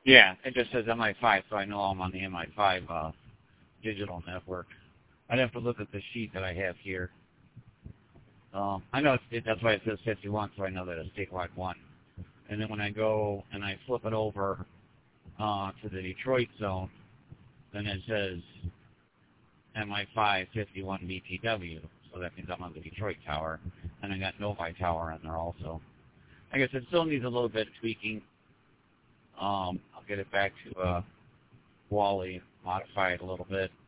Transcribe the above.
Yeah, it just says MI5, so I know I'm on the MI5 digital network. I'd have to look at the sheet that I have here. I know that's why it says 51, so I know that it's statewide 1. And then when I go and I flip it over to the Detroit zone, then it says MI5 51 BTW. So that means I'm on the Detroit tower. And I got Novi tower on there also. I guess it still needs a little bit of tweaking. I'll get it back to Wally, modify it a little bit.